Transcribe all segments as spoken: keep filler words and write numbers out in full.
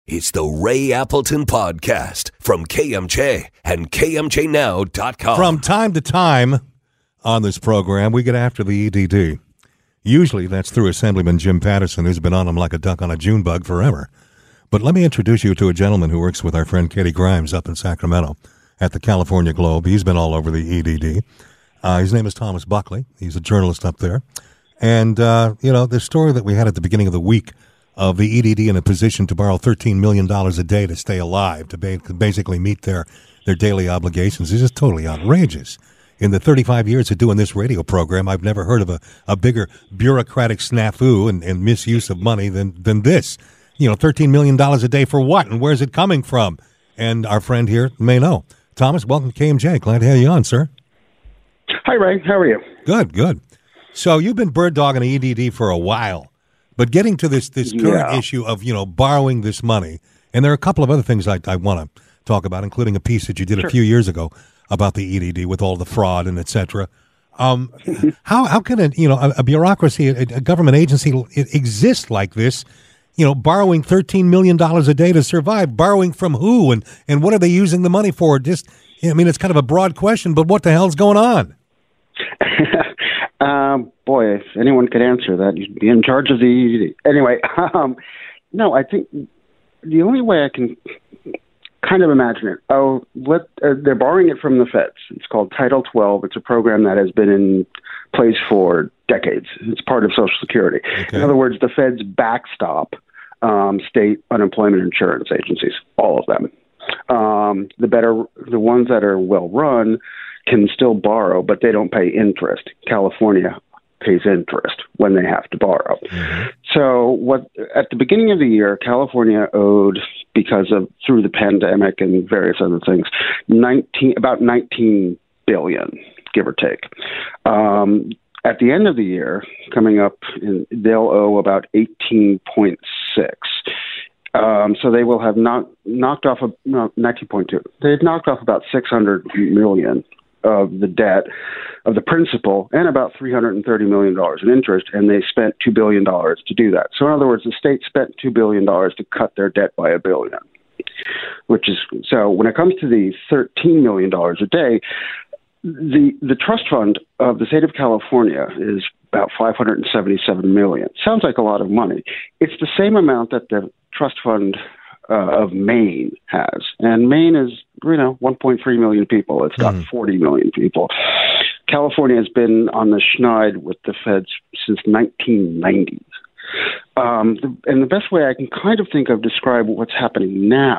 It's the Ray Appleton Podcast from K M J and K M J now dot com. From time to time on this program, we get after the E D D. Usually that's through Assemblyman Jim Patterson, who's been on them like a duck on a June bug forever. But let me introduce you to a gentleman who works with our friend Katie Grimes up in Sacramento at the California Globe. He's been all over the E D D. Uh, his name is Thomas Buckley. He's a journalist up there. And, uh, you know, the story that we had at the beginning of the week of the E D D in a position to borrow thirteen million dollars a day to stay alive, to ba- basically meet their, their daily obligations, is just totally outrageous. In the thirty-five years of doing this radio program, I've never heard of a, a bigger bureaucratic snafu and, and misuse of money than, than this. You know, thirteen million dollars a day for what, and where's it coming from? And our friend here may know. Thomas, welcome to K M J. Glad to have you on, sir. Hi, Ray. How are you? Good, good. So you've been bird dogging E D D for a while. But getting to this, this current yeah. issue of, you know, borrowing this money, and there are a couple of other things I, I want to talk about, including a piece that you did sure. a few years ago about the E D D with all the fraud and et cetera. Um, how how can a you know a, a bureaucracy, a, a government agency, it exist like this? You know, borrowing thirteen million dollars a day to survive. Borrowing from who, and and what are they using the money for? Just, I mean, it's kind of a broad question, but what the hell's going on? Um, boy, if anyone could answer that, you'd be in charge of the E D D. Anyway, um, no, I think the only way I can kind of imagine it, oh, let, uh, they're borrowing it from the feds. It's called Title twelve. It's a program that has been in place for decades. It's part of Social Security. Okay. In other words, the feds backstop um, state unemployment insurance agencies, all of them. Um, the better, the ones that are well run can still borrow, but they don't pay interest. California pays interest when they have to borrow. Mm-hmm. So what at the beginning of the year, California owed, because of through the pandemic and various other things, nineteen about nineteen billion, give or take. Um, at the end of the year, coming up, in, they'll owe about eighteen point six. Um, so they will have knocked knocked off a, no, nineteen point two. They've knocked off about six hundred million of the debt, of the principal, and about three hundred thirty million dollars in interest, and they spent two billion dollars to do that. So in other words, the state spent two billion dollars to cut their debt by a billion, which is, so when it comes to the thirteen million dollars a day, the, the trust fund of the state of California is about five hundred seventy-seven million dollars. Sounds like a lot of money. It's the same amount that the trust fund Uh, of Maine has. And Maine is, you know, one point three million people. It's got mm. forty million people. California has been on the schneid with the feds since nineteen ninety. Um, and the best way I can kind of think of describe what's happening now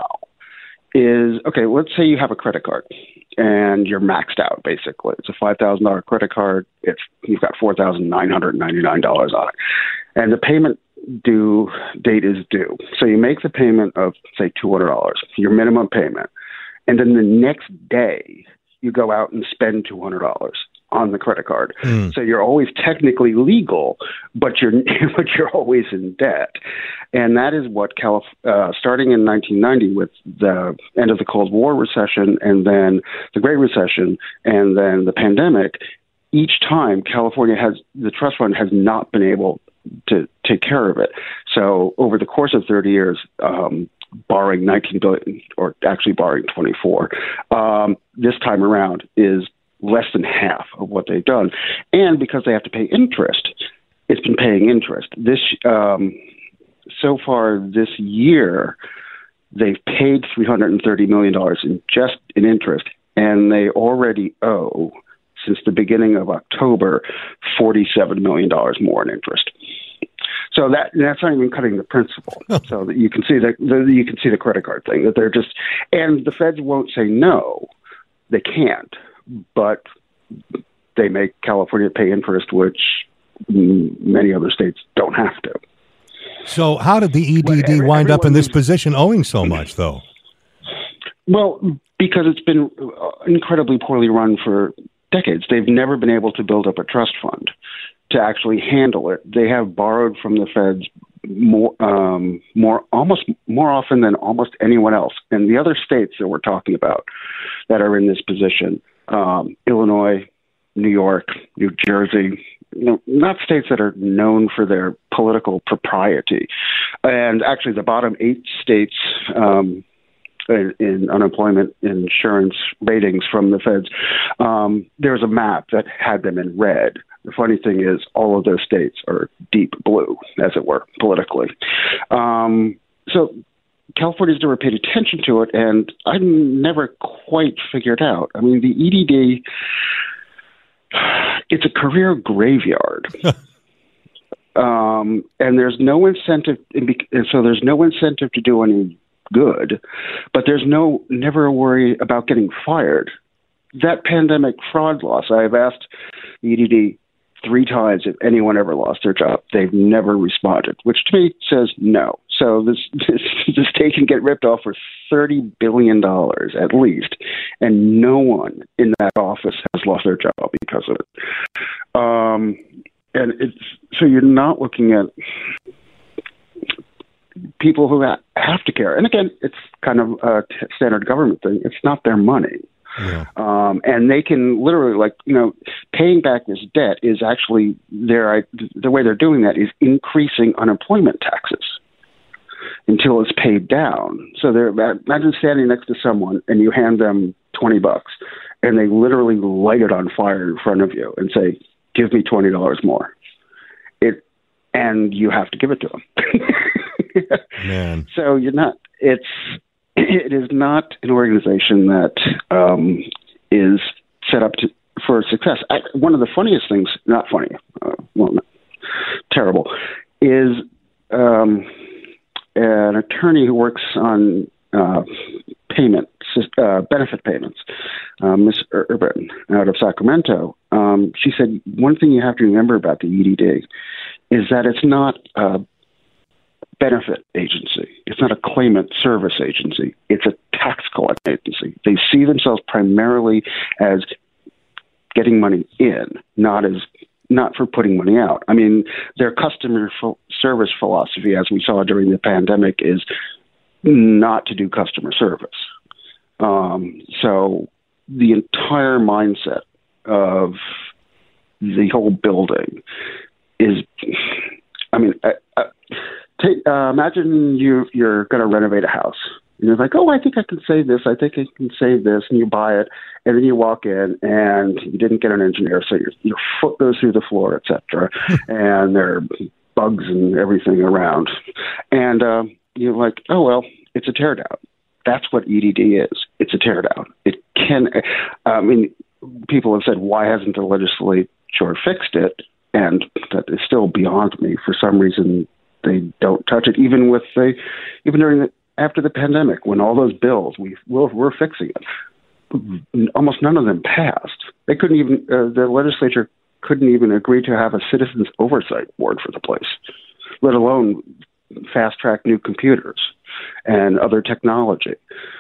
is, okay, let's say you have a credit card and you're maxed out, basically. It's a five thousand dollars credit card. It's You've got four thousand nine hundred ninety-nine dollars on it. And the payment due date is due. So you make the payment of, say, two hundred dollars, your minimum payment. And then the next day, you go out and spend two hundred dollars on the credit card. Mm. So you're always technically legal, but you're but you're always in debt. And that is what, Calif- uh, starting in nineteen ninety with the end of the Cold War recession and then the Great Recession and then the pandemic, each time California has, the trust fund has not been able to take care of it. So over the course of thirty years, um, borrowing nineteen billion, or actually borrowing twenty-four, um, this time around is less than half of what they've done. And because they have to pay interest, it's been paying interest. This um, so far this year, they've paid three hundred thirty million dollars in just in interest, and they already owe, since the beginning of October, forty-seven million dollars more in interest. So that that's not even cutting the principal. So that you can see the, the you can see the credit card thing, that they're just, and the feds won't say no, they can't, but they make California pay interest, which many other states don't have to. So how did the E D D every, wind up in this position, owing so much, though? Well, because it's been incredibly poorly run for decades. They've never been able to build up a trust fund to actually handle it. They have borrowed from the feds more, um, more, almost more often than almost anyone else. And the other states that we're talking about that are in this position, um, Illinois, New York, New Jersey, you know, not states that are known for their political propriety. And actually, the bottom eight states um, in, in unemployment insurance ratings from the feds, um, there's a map that had them in red. The funny thing is, all of those states are deep blue, as it were, politically. Um, so California's never paid attention to it, and I never quite figured out. I mean, the E D D, it's a career graveyard. um, and there's no incentive, and so there's no incentive to do any good, but there's no never a worry about getting fired. That pandemic fraud loss, I've asked the E D D three times if anyone ever lost their job. They've never responded, which to me says no. So this, this, the state can get ripped off for thirty billion dollars at least, and no one in that office has lost their job because of it. Um, and it's so you're not looking at people who ha- have to care. And again, it's kind of a t- standard government thing. It's not their money. Yeah. Um, and they can literally, like, you know, paying back this debt is actually their, the way they're doing that is increasing unemployment taxes until it's paid down. So they're, imagine standing next to someone and you hand them twenty bucks and they literally light it on fire in front of you and say, give me twenty dollars more. It, and you have to give it to them. Man. So you're not, it's, it is not an organization that um, is set up to, for success. I, one of the funniest things, not funny, uh, well, not, terrible, is um, an attorney who works on uh, payment, uh, benefit payments, uh, Miz Urban out of Sacramento. Um, she said, one thing you have to remember about the E D D is that it's not uh, benefit agency. It's not a claimant service agency. It's a tax collection agency. They see themselves primarily as getting money in, not as not for putting money out. I mean, their customer fo- service philosophy, as we saw during the pandemic, is not to do customer service. Um, so the entire mindset of the whole building is, I mean, I, I, Take, uh, imagine you, you're going to renovate a house. And you're like, oh, I think I can save this. I think I can save this. And you buy it. And then you walk in and you didn't get an engineer. So your, your foot goes through the floor, et cetera. And there are bugs and everything around. And uh, you're like, oh, well, it's a teardown. That's what E D D is. It's a teardown. It can, I mean, people have said, why hasn't the legislature fixed it? And that is still beyond me. For some reason, they don't touch it, even with the, even during the, after the pandemic, when all those bills, we we're, we're fixing it. Almost none of them passed. They couldn't even, uh, the legislature couldn't even agree to have a citizens oversight board for the place, let alone fast track new computers and other technology.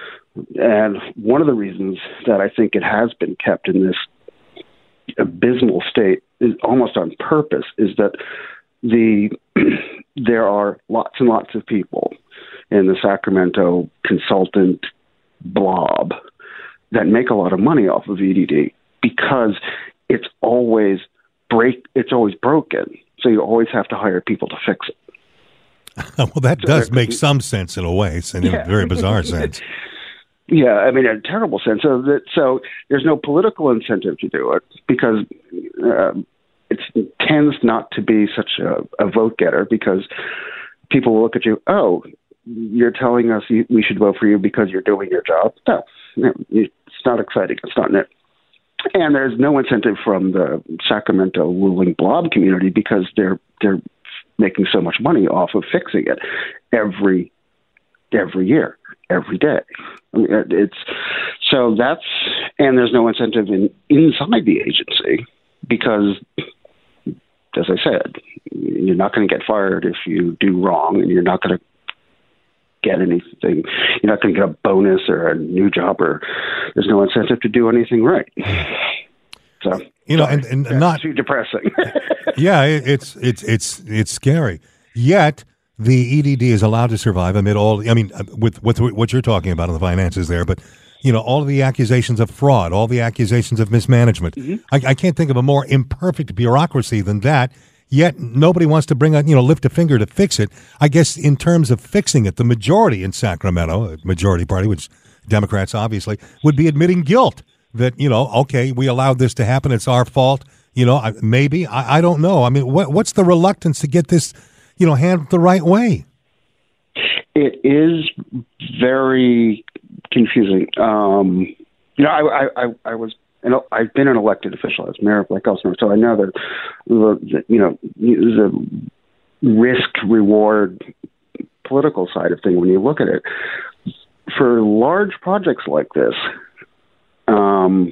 And one of the reasons that I think it has been kept in this abysmal state is almost on purpose is that the there are lots and lots of people in the Sacramento consultant blob that make a lot of money off of E D D because it's always break it's always broken. So you always have to hire people to fix it. Well, that so does make some sense in a way, in yeah. a very bizarre sense. Yeah, I mean, in a terrible sense. So that so there's no political incentive to do it because uh, it tends not to be such a, a vote getter because people will look at you, oh, you're telling us you, we should vote for you because you're doing your job. No, no, it's not exciting. It's not it. And there's no incentive from the Sacramento ruling blob community because they're they're making so much money off of fixing it every every year, every day. I mean, it's so that's and there's no incentive in inside the agency because, as I said, you're not going to get fired if you do wrong, and you're not going to get anything. You're not going to get a bonus or a new job, or there's no incentive to do anything right. So you know, and, and not too depressing. Yeah, it's it's it's it's scary. Yet the E D D is allowed to survive amid all. I mean, with with what you're talking about in the finances there, but you know, all of the accusations of fraud, all the accusations of mismanagement. Mm-hmm. I, I can't think of a more imperfect bureaucracy than that. Yet nobody wants to bring a, you know, lift a finger to fix it. I guess in terms of fixing it, the majority in Sacramento, a majority party, which Democrats obviously, would be admitting guilt that, you know, okay, we allowed this to happen. It's our fault. You know, maybe, I, I don't know. I mean, what, what's the reluctance to get this, you know, handled the right way? It is very confusing. Um, you know, I, I, I was, you know, I've been an elected official as mayor of Lake Elsinore, so I know that, the, you know, the risk-reward political side of things when you look at it. For large projects like this, um,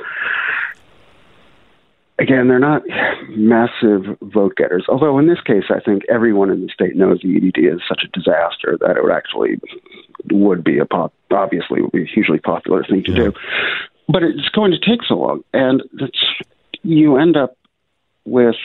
again, they're not massive vote getters. Although in this case, I think everyone in the state knows the E D D is such a disaster that it would actually would be a pop, obviously would be a hugely popular thing to yeah. do. But it's going to take so long, and it's, you end up with,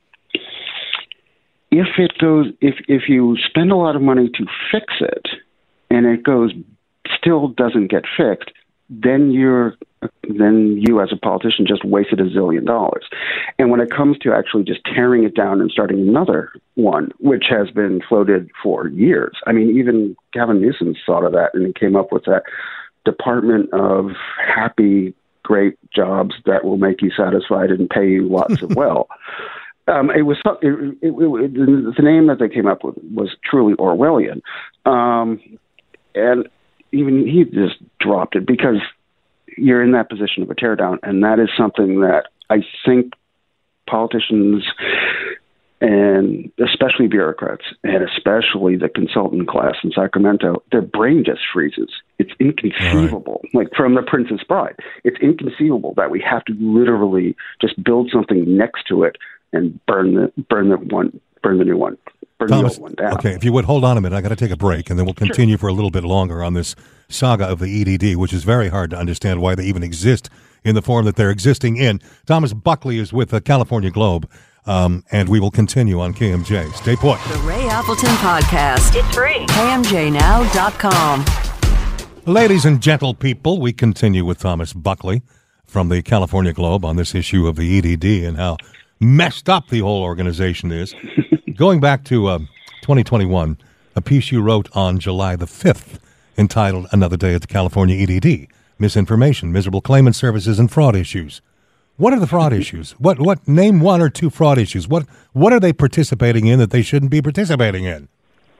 if it goes, if if you spend a lot of money to fix it, and it goes still doesn't get fixed, then you're then you as a politician just wasted a zillion dollars. And when it comes to actually just tearing it down and starting another one, which has been floated for years, I mean, even Gavin Newsom thought of that, and he came up with that Department of Happy, Great Jobs that will make you satisfied and pay you lots of well. Um, it was it, it, it, the name that they came up with was truly Orwellian, um, and even he just dropped it because you're in that position of a teardown, and that is something that I think politicians and especially bureaucrats and especially the consultant class in Sacramento, their brain just freezes. It's inconceivable. Right. Like from The Princess Bride, it's inconceivable that we have to literally just build something next to it and burn the burn the one burn the new one. Burn Thomas, the old one down. Okay, if you would hold on a minute, I got to take a break, and then we'll continue sure. for a little bit longer on this saga of the E D D, which is very hard to understand why they even exist in the form that they're existing in. Thomas Buckley is with the California Globe, um, and we will continue on K M J. Stay put. The Ray Appleton Podcast. It's free. K M J now dot com. Ladies and gentle people, we continue with Thomas Buckley from the California Globe on this issue of the E D D and how messed up the whole organization is. Going back to uh, twenty twenty-one, a piece you wrote on July the fifth entitled Another Day at the California E D D, Misinformation, Miserable Claimant Services, and Fraud Issues. What are the fraud issues? What what name one or two fraud issues? What what are they participating in that they shouldn't be participating in?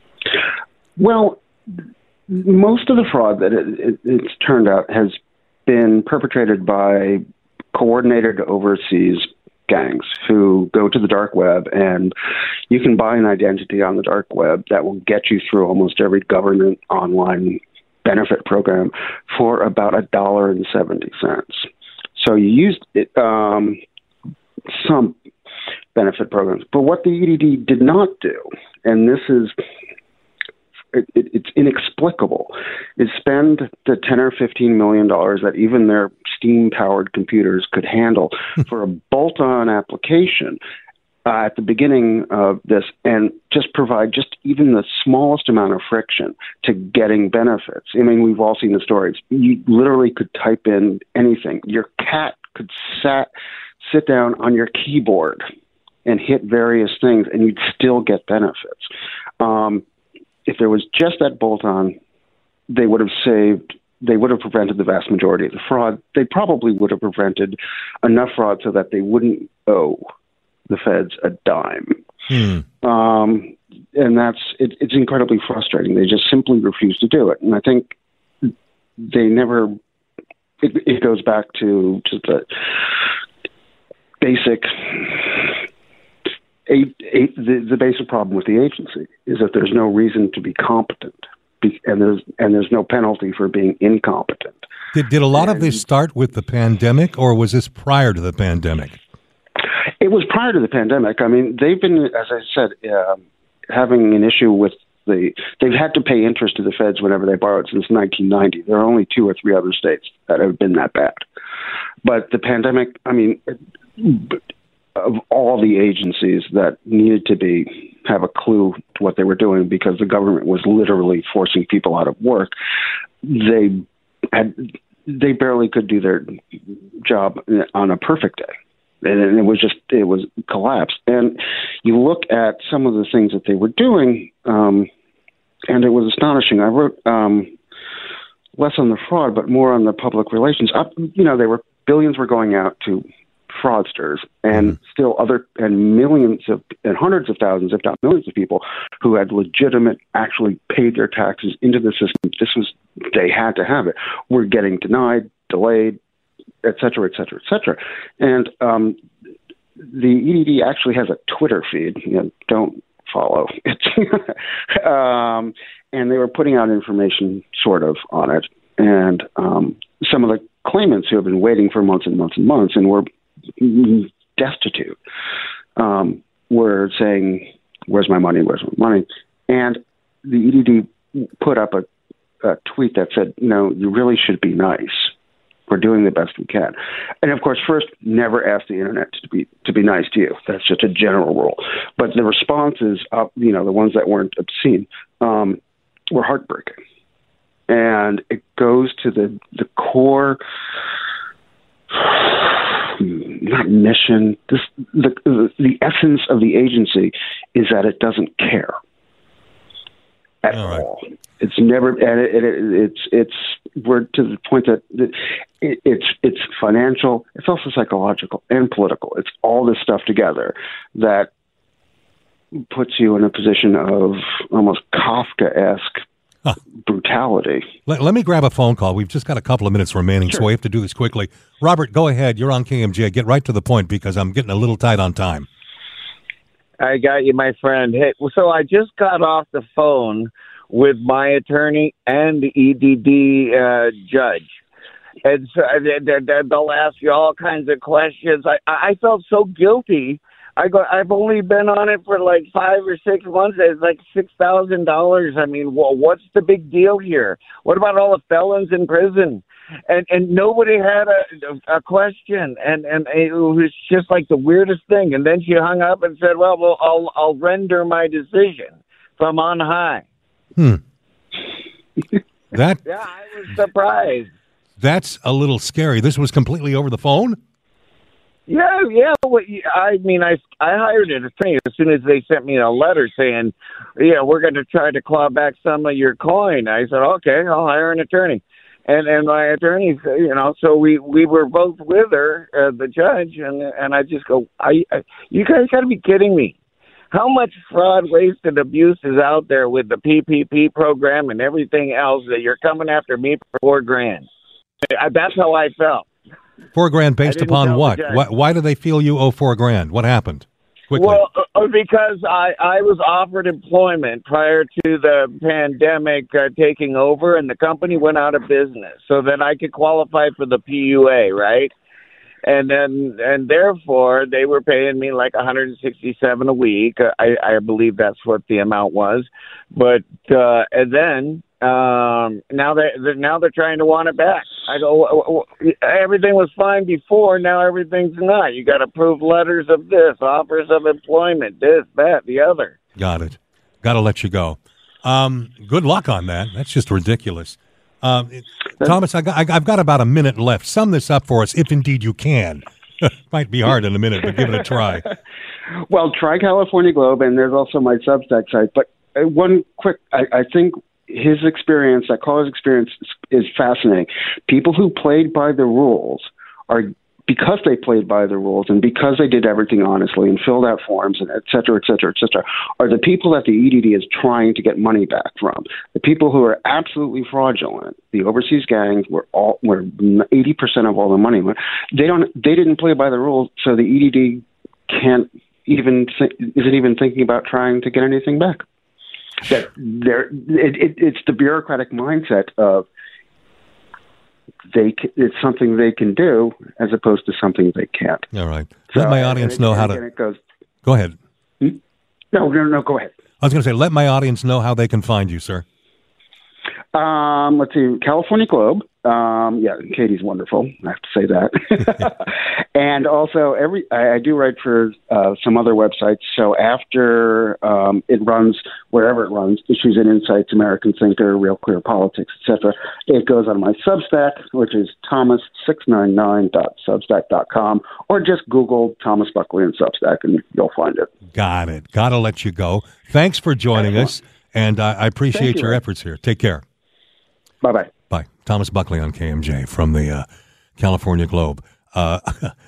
Well, most of the fraud that it, it, it's turned out has been perpetrated by coordinated overseas gangs who go to the dark web, and you can buy an identity on the dark web that will get you through almost every government online benefit program for about a dollar and seventy cents. So you used it, um, some benefit programs, but what the E D D did not do, and this is it, it, it's inexplicable, is spend the ten or fifteen million dollars that even their steam-powered computers could handle for a bolt-on application uh, at the beginning of this, and just provide just even the smallest amount of friction to getting benefits. I mean, we've all seen the stories. You literally could type in anything. Your cat could sat, sit down on your keyboard and hit various things, and you'd still get benefits. Um, if there was just that bolt-on, they would have saved They would have prevented the vast majority of the fraud. They probably would have prevented enough fraud so that they wouldn't owe the feds a dime. Hmm. Um, and that's it, it's incredibly frustrating. They just simply refuse to do it. And I think they never. It, it goes back to to the basic. A, a, the, the basic problem with the agency is that there's no reason to be competent. And there's and there's no penalty for being incompetent. Did did a lot and of this start with the pandemic, or was this prior to the pandemic? It was prior to the pandemic. I mean, they've been, as I said, uh, having an issue with the. They've had to pay interest to the feds whenever they borrowed since nineteen ninety. There are only two or three other states that have been that bad. But the pandemic, I mean, of all the agencies that needed to be have a clue to what they were doing because the government was literally forcing people out of work, they had they barely could do their job on a perfect day. And it was just, it was collapsed. And you look at some of the things that they were doing, um, and it was astonishing. I wrote um, less on the fraud, but more on the public relations. Up, you know, there were billions were going out to fraudsters, and mm-hmm. still other, and millions of, and hundreds of thousands, if not millions of people who had legitimate, actually paid their taxes into the system. This was, they had to have it. Were getting denied, delayed, et cetera, et cetera, et cetera. And um, the E D D actually has a Twitter feed. You know, don't follow it. um, and they were putting out information sort of on it. And um, some of the claimants who have been waiting for months and months and months and were destitute um, were saying, where's my money, where's my money? And the E D D put up a, a tweet that said, you know, you really should be nice. We're doing the best we can. And of course, first, never ask the internet to be to be nice to you. That's just a general rule. But the responses, up, you know, the ones that weren't obscene, um, were heartbreaking. And it goes to the the core, not mission. This the the, the essence of the agency is that it doesn't care at all. Right. all. It's never, and it, it, it's it's we're to the point that it, it's it's financial, it's also psychological and political. It's all this stuff together that puts you in a position of almost Kafka-esque huh. brutality. Let, let me grab a phone call. We've just got a couple of minutes remaining, sure. so we have to do this quickly. Robert, go ahead. You're on K M J. Get right to the point because I'm getting a little tight on time. I got you, my friend. Hey, so I just got off the phone with my attorney and the E D D uh, judge. And so they'll ask you all kinds of questions. I, I felt so guilty. I go, I've only been on it for like five or six months. It's like six thousand dollars. I mean, well, what's the big deal here? What about all the felons in prison? And and nobody had a, a question. And, and it was just like the weirdest thing. And then she hung up and said, well, well I'll, I'll render my decision from on high. Hmm. That yeah, I was surprised. That's a little scary. This was completely over the phone? Yeah, yeah. Well, I mean, I, I hired an attorney as soon as they sent me a letter saying, yeah, we're going to try to claw back some of your coin. I said, okay, I'll hire an attorney. And and my attorney, you know, so we, we were both with her, uh, the judge, and and I just go, I, I you guys got to be kidding me. How much fraud, waste, and abuse is out there with the P P P program and everything else that you're coming after me for four grand? That's how I felt. Four grand based upon what? Why, why do they feel you owe four grand? What happened? Quickly. Well, uh, because I, I was offered employment prior to the pandemic uh, taking over, and the company went out of business so that I could qualify for the P U A, right? And then, and therefore, they were paying me like one hundred sixty-seven a week. I, I believe that's what the amount was. But uh, and then um, now they now they're trying to want it back. I go, everything was fine before. Now everything's not. You got to prove letters of this, offers of employment, this, that, the other. Got it. Got to let you go. Um, good luck on that. That's just ridiculous. Um, Thomas, I got, I've got about a minute left. Sum this up for us, if indeed you can. Might be hard in a minute, but give it a try. Well, try California Globe, and there's also my Substack site. But uh, one quick, I, I think his experience, that caller's experience, is, is fascinating. People who played by the rules are, because they played by the rules and because they did everything honestly and filled out forms and et cetera, et cetera, et cetera, are the people that the E D D is trying to get money back from. The people who are absolutely fraudulent, the overseas gangs, were all were eighty percent of all the money. They don't. They didn't play by the rules, so the E D D can't even th- isn't even thinking about trying to get anything back. That there, it, it, it's the bureaucratic mindset of they it's something they can do as opposed to something they can't. All right. Let so, my audience it, know how to. It goes, go ahead. Hmm? No, no, no. Go ahead. I was going to say, let my audience know how they can find you, sir. Um, let's see, California Globe. Um, yeah, Katie's wonderful. I have to say that. And also, every I, I do write for uh, some other websites. So after um, it runs, wherever it runs, Issues and Insights, American Thinker, Real Clear Politics, et cetera, it goes on my Substack, which is thomas six nine nine dot substack dot com, or just Google Thomas Buckley and Substack, and you'll find it. Got it. Got to let you go. Thanks for joining Excellent. us, and uh, I appreciate you, your Ray. efforts here. Take care. Bye-bye. Bye. Thomas Buckley on K M J from the uh, California Globe. Uh,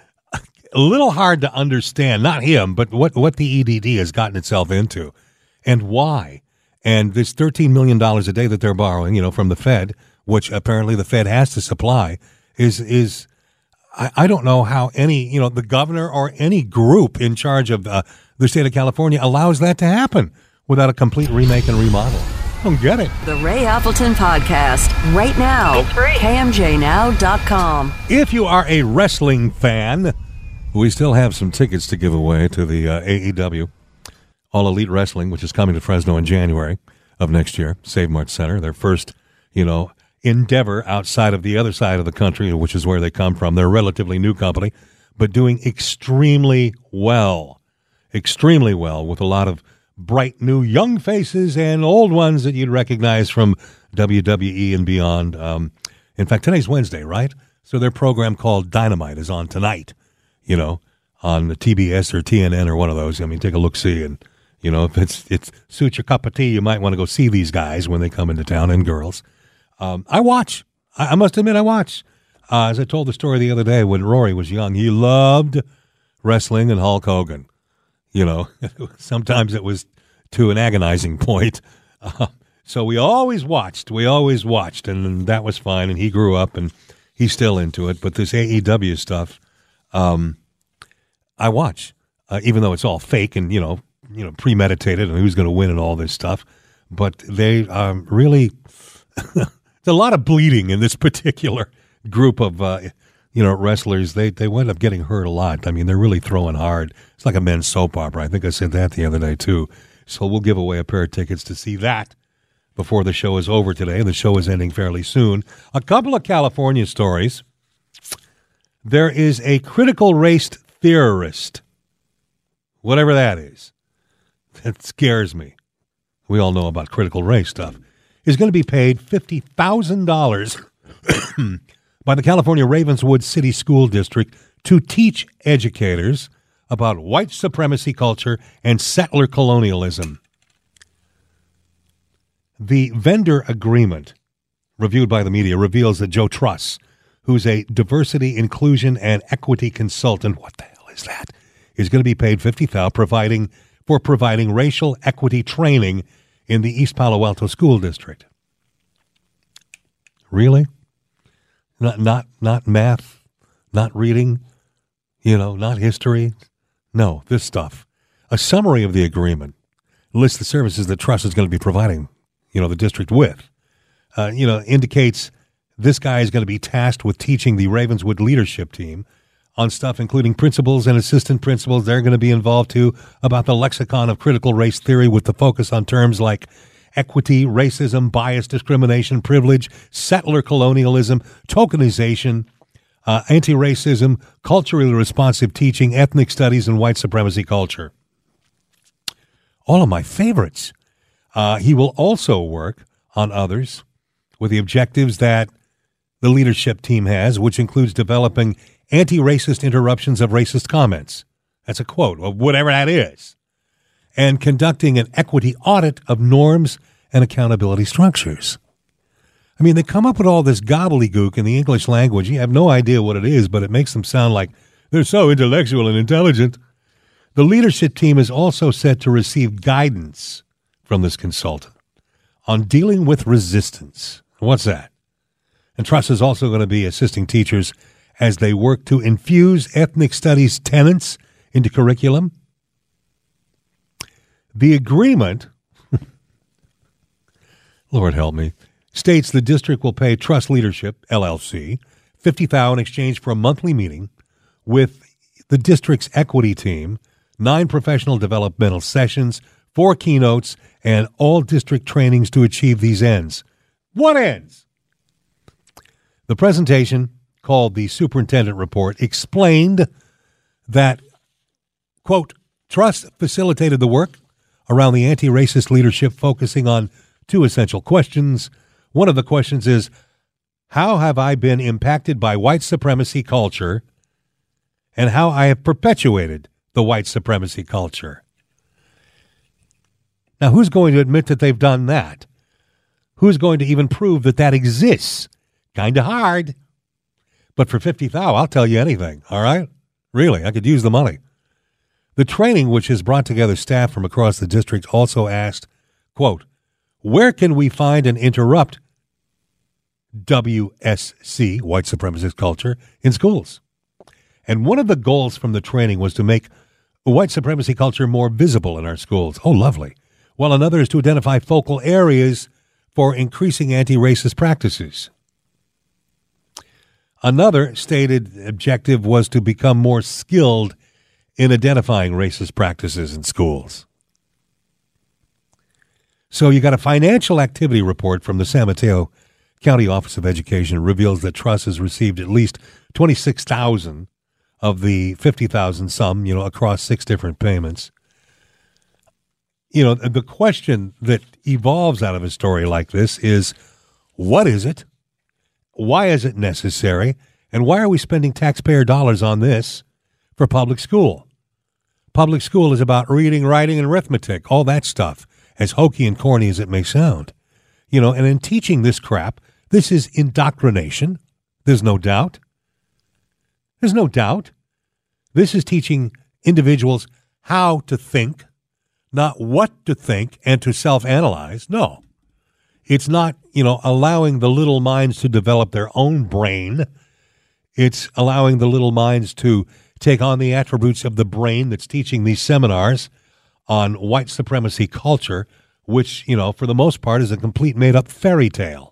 a little hard to understand, not him, but what, what the E D D has gotten itself into and why. And this thirteen million dollars a day that they're borrowing, you know, from the Fed, which apparently the Fed has to supply, is, is I, I don't know how any, you know, the governor or any group in charge of uh, the state of California allows that to happen without a complete remake and remodel. I don't get it. The Ray Appleton Podcast, right now. It's free. K M J now dot com. If you are a wrestling fan, we still have some tickets to give away to the uh, A E W, All Elite Wrestling, which is coming to Fresno in January of next year, Save Mart Center, their first, you know, endeavor outside of the other side of the country, which is where they come from. They're a relatively new company, but doing extremely well, extremely well with a lot of bright new young faces and old ones that you'd recognize from W W E and beyond. Um, in fact, today's Wednesday, right? So their program called Dynamite is on tonight, you know, on the T B S or T N N or one of those. I mean, take a look-see, and, you know, if it's it suits your cup of tea, you might want to go see these guys when they come into town, and girls. Um, I watch. I, I must admit I watch. Uh, as I told the story the other day, when Rory was young, he loved wrestling and Hulk Hogan. You know, sometimes it was to an agonizing point. Uh, so we always watched. We always watched, and that was fine. And he grew up, and he's still into it. But this A E W stuff, um, I watch, uh, even though it's all fake and, you know, you know, premeditated and who's going to win and all this stuff. But they um, really, there's a lot of bleeding in this particular group of uh, you know, wrestlers. They they wind up getting hurt a lot. I mean, they're really throwing hard. It's like a men's soap opera. I think I said that the other day, too. So we'll give away a pair of tickets to see that before the show is over today. The show is ending fairly soon. A couple of California stories. There is a critical race theorist, whatever that is. That scares me. We all know about critical race stuff. Is going to be paid fifty thousand dollars by the California Ravenswood City School District to teach educators about white supremacy culture and settler colonialism. The vendor agreement, reviewed by the media, reveals that Joe Truss, who's a diversity, inclusion, and equity consultant, what the hell is that, is going to be paid fifty thousand dollars providing, for providing racial equity training in the East Palo Alto School District. Really? Not not not math, not reading, you know, not history. No, this stuff. A summary of the agreement lists the services that Truss is going to be providing, you know, the district with. Uh, you know, indicates this guy is going to be tasked with teaching the Ravenswood leadership team on stuff including principals and assistant principals. They're going to be involved, too, about the lexicon of critical race theory with the focus on terms like equity, racism, bias, discrimination, privilege, settler colonialism, tokenization, uh, anti-racism, culturally responsive teaching, ethnic studies, and white supremacy culture. All of my favorites. Uh, he will also work on others with the objectives that the leadership team has, which includes developing anti-racist interruptions of racist comments. That's a quote, of whatever that is. And conducting an equity audit of norms and accountability structures. I mean, they come up with all this gobbledygook in the English language. You have no idea what it is, but it makes them sound like they're so intellectual and intelligent. The leadership team is also set to receive guidance from this consultant on dealing with resistance. What's that? And Truss is also going to be assisting teachers as they work to infuse ethnic studies tenets into curriculum. The agreement, Lord help me, states the district will pay Truss Leadership, L L C, fifty thousand dollars in exchange for a monthly meeting with the district's equity team, nine professional developmental sessions, four keynotes, and all district trainings to achieve these ends. What ends? The presentation, called the Superintendent Report, explained that, quote, Trust facilitated the work around the anti-racist leadership, focusing on two essential questions. One of the questions is, how have I been impacted by white supremacy culture, and how I have perpetuated the white supremacy culture? Now, who's going to admit that they've done that? Who's going to even prove that that exists? Kind of hard. But for fifty thousand dollars, I'll tell you anything, all right? Really, I could use the money. The training, which has brought together staff from across the district, also asked, quote, where can we find and interrupt W S C, white supremacist culture, in schools? And one of the goals from the training was to make white supremacy culture more visible in our schools. Oh, lovely. While another is to identify focal areas for increasing anti-racist practices. Another stated objective was to become more skilled in identifying racist practices in schools. So you got a financial activity report from the San Mateo County Office of Education reveals that Truss has received at least twenty-six thousand of the fifty thousand sum, you know, across six different payments. You know, the question that evolves out of a story like this is, what is it? Why is it necessary? And why are we spending taxpayer dollars on this for public school? Public school is about reading, writing, and arithmetic, all that stuff, as hokey and corny as it may sound. You know, and in teaching this crap, this is indoctrination. There's no doubt. There's no doubt. This is teaching individuals how to think, not what to think and to self-analyze. No. It's not, you know, allowing the little minds to develop their own brain. It's allowing the little minds to take on the attributes of the brain that's teaching these seminars on white supremacy culture, which, you know, for the most part is a complete made-up fairy tale.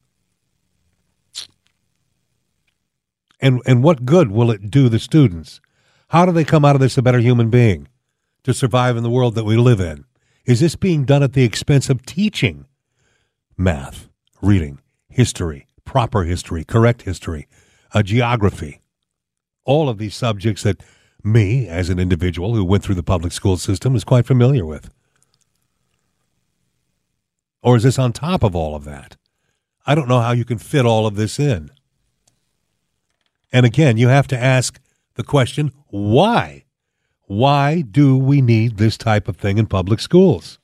And and what good will it do the students? How do they come out of this a better human being to survive in the world that we live in? Is this being done at the expense of teaching math, reading, history, proper history, correct history, uh, geography, all of these subjects that me, as an individual who went through the public school system, is quite familiar with? Or is this on top of all of that? I don't know how you can fit all of this in. And again, you have to ask the question, why? Why do we need this type of thing in public schools?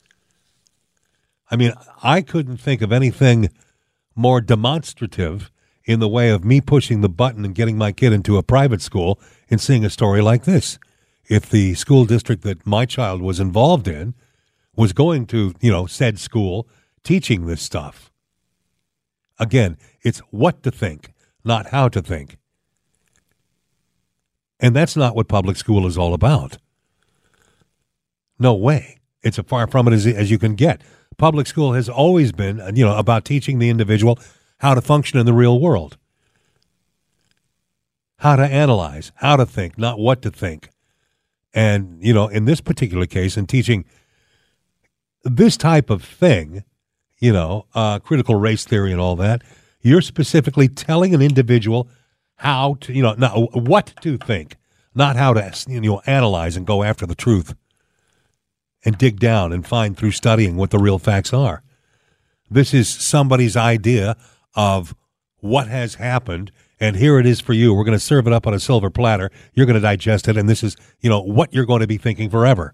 I mean, I couldn't think of anything more demonstrative in the way of me pushing the button and getting my kid into a private school and seeing a story like this. If the school district that my child was involved in was going to, you know, said school, teaching this stuff. Again, it's what to think, not how to think. And that's not what public school is all about. No way. It's as far from it as, as you can get. Public school has always been, you know, about teaching the individual how to function in the real world, how to analyze, how to think, not what to think. And, you know, in this particular case, in teaching this type of thing, you know, uh, critical race theory and all that, you're specifically telling an individual how to, you know, not what to think, not how to, you know, analyze and go after the truth and dig down and find through studying what the real facts are. This is somebody's idea of what has happened, and here it is for you. We're going to serve it up on a silver platter. You're going to digest it, and this is, you know, what you're going to be thinking forever.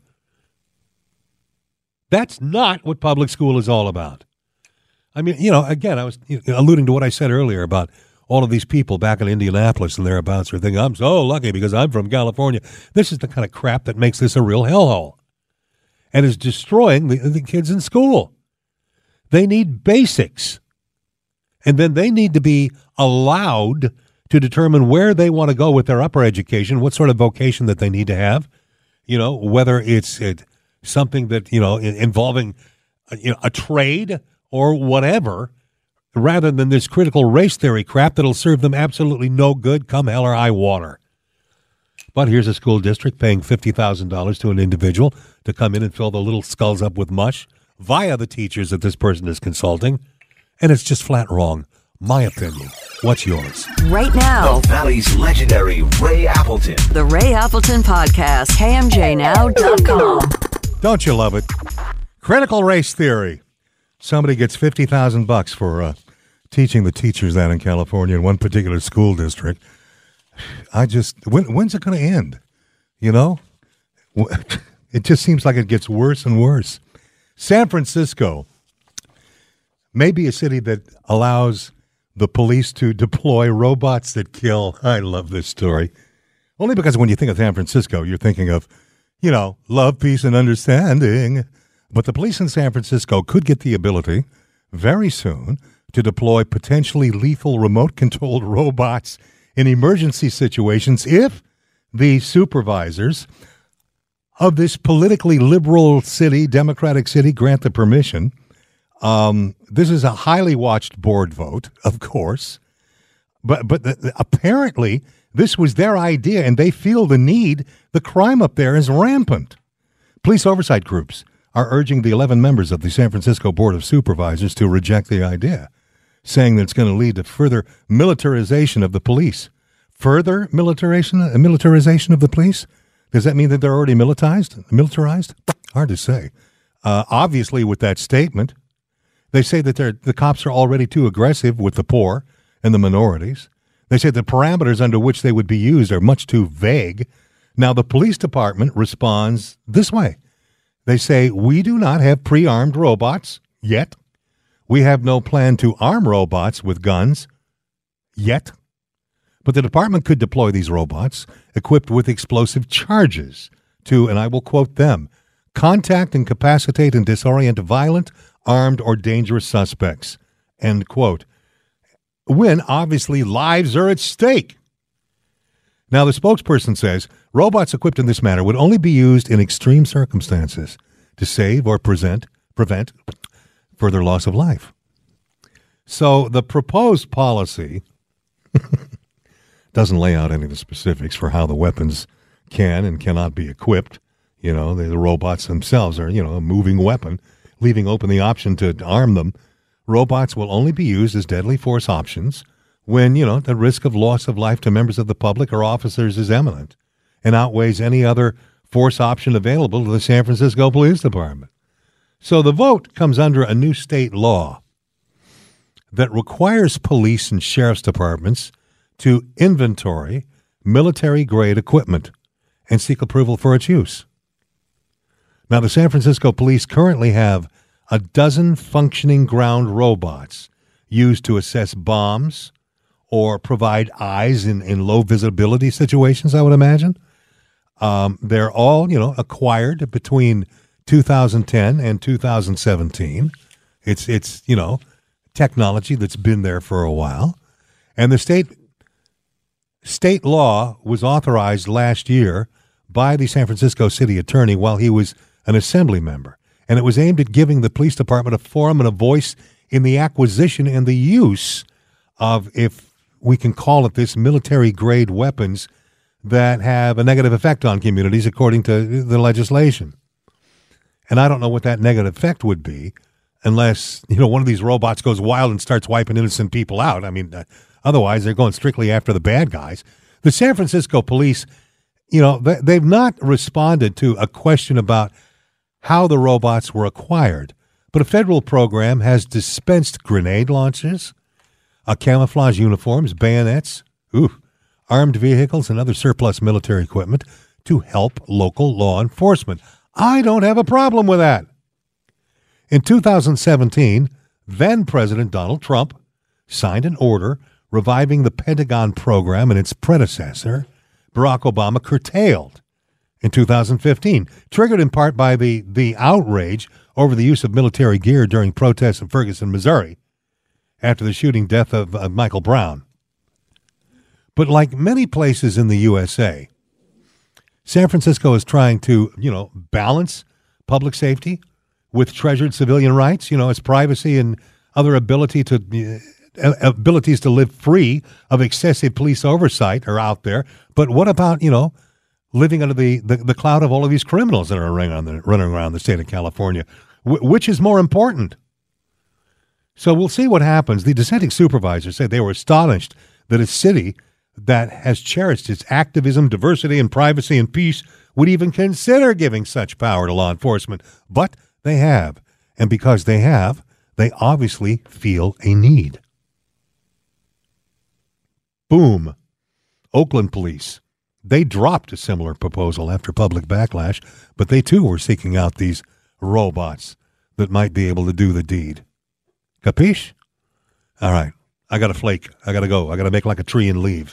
That's not what public school is all about. I mean, you know, again, I was alluding to what I said earlier about all of these people back in Indianapolis and thereabouts are thinking, I'm so lucky because I'm from California. This is the kind of crap that makes this a real hellhole and is destroying the, the kids in school. They need basics. And then they need to be allowed to determine where they want to go with their upper education, what sort of vocation that they need to have, you know, whether it's it, something that, you know, involving you know, a trade or whatever, rather than this critical race theory crap that'll serve them absolutely no good come hell or high water. But here's a school district paying fifty thousand dollars to an individual to come in and fill the little skulls up with mush via the teachers that this person is consulting. And it's just flat wrong my opinion. What's yours? Right now, The Valley's legendary Ray Appleton. the Ray Appleton Podcast, K M J now dot com. Don't you love it? Critical race theory. Somebody gets fifty thousand bucks for uh, teaching the teachers that in California in one particular school district. I just, when, when's it going to end? You know? It just seems like it gets worse and worse. San Francisco may be a city that allows the police to deploy robots that kill. I love this story. Only because when you think of San Francisco, you're thinking of, you know, love, peace, and understanding. But the police in San Francisco could get the ability very soon to deploy potentially lethal remote-controlled robots in emergency situations if the supervisors of this politically liberal city, democratic city, grant the permission. Um, this is a highly watched board vote, of course, but but the, the, apparently this was their idea, and they feel the need. The crime up there is rampant. Police oversight groups are urging the eleven members of the San Francisco Board of Supervisors to reject the idea, saying that it's going to lead to further militarization of the police. Further militarization, militarization of the police? Does that mean that they're already militarized? Militarized? Hard to say. Uh, obviously, with that statement, they say that they're, the cops are already too aggressive with the poor and the minorities. They say the parameters under which they would be used are much too vague. Now, the police department responds this way. They say, we do not have pre-armed robots yet. We have no plan to arm robots with guns yet. But the department could deploy these robots equipped with explosive charges to, and I will quote them, contact, incapacitate, and disorient violent, armed, or dangerous suspects, end quote. When, obviously, lives are at stake. Now, the spokesperson says robots equipped in this manner would only be used in extreme circumstances to save or present, prevent further loss of life. So the proposed policy doesn't lay out any of the specifics for how the weapons can and cannot be equipped. You know, the, the robots themselves are, you know, a moving weapon, leaving open the option to arm them. Robots will only be used as deadly force options when, you know, the risk of loss of life to members of the public or officers is imminent and outweighs any other force option available to the San Francisco Police Department. So the vote comes under a new state law that requires police and sheriff's departments to inventory military-grade equipment and seek approval for its use. Now, the San Francisco police currently have a dozen functioning ground robots used to assess bombs or provide eyes in, in low-visibility situations, I would imagine. Um, they're all, you know, acquired between two thousand ten and two thousand seventeen. It's, it's you know, technology that's been there for a while. And the state... State law was authorized last year by the San Francisco city attorney while he was an assembly member, and it was aimed at giving the police department a forum and a voice in the acquisition and the use of, if we can call it this, military-grade weapons that have a negative effect on communities according to the legislation. And I don't know what that negative effect would be unless, you know, one of these robots goes wild and starts wiping innocent people out. I mean, uh, otherwise, they're going strictly after the bad guys. The San Francisco police, you know, they, they've not responded to a question about how the robots were acquired. But a federal program has dispensed grenade launchers, uh, camouflage uniforms, bayonets, ooh, armed vehicles, and other surplus military equipment to help local law enforcement. I don't have a problem with that. In two thousand seventeen, then-President Donald Trump signed an order reviving the Pentagon program, and its predecessor, Barack Obama, curtailed in two thousand fifteen, triggered in part by the, the outrage over the use of military gear during protests in Ferguson, Missouri, after the shooting death of uh, Michael Brown. But like many places in the U S A, San Francisco is trying to, you know, balance public safety with treasured civilian rights, you know, its privacy and other ability to uh, abilities to live free of excessive police oversight are out there. But what about, you know, living under the, the, the cloud of all of these criminals that are running around the, running around the state of California? Wh- which is more important? So we'll see what happens. The dissenting supervisors said they were astonished that a city that has cherished its activism, diversity, and privacy and peace would even consider giving such power to law enforcement. But they have. And because they have, they obviously feel a need. Boom. Oakland police. They dropped a similar proposal after public backlash, but they too were seeking out these robots that might be able to do the deed. Capiche? All right. I got to flake. I got to go. I got to make like a tree and leave.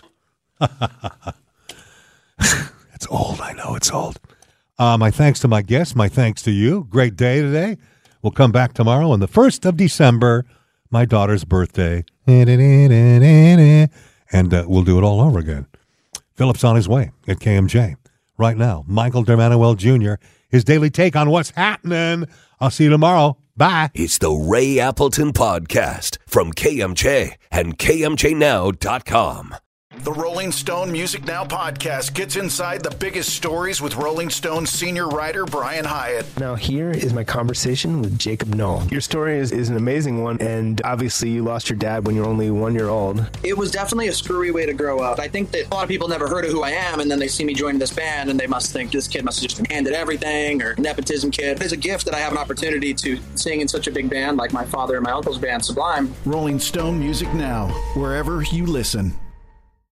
It's old. I know it's old. Uh, my thanks to my guests. My thanks to you. Great day today. We'll come back tomorrow on the first of December, my daughter's birthday. And uh, we'll do it all over again. Philip's on his way at K M J. Right now, Michael Dermanuel Junior, his daily take on what's happening. I'll see you tomorrow. Bye. It's the Ray Appleton Podcast from K M J and K M J now dot com. The Rolling Stone Music Now podcast gets inside the biggest stories with Rolling Stone senior writer Brian Hyatt. Now here is my conversation with Jacob Knoll. Your story is, is an amazing one, and obviously you lost your dad when you were only one year old. It was definitely a screwy way to grow up. I think that a lot of people never heard of who I am, and then they see me join this band, and they must think this kid must have just been handed everything, or nepotism kid. It's a gift that I have an opportunity to sing in such a big band like my father and my uncle's band, Sublime. Rolling Stone Music Now, wherever you listen.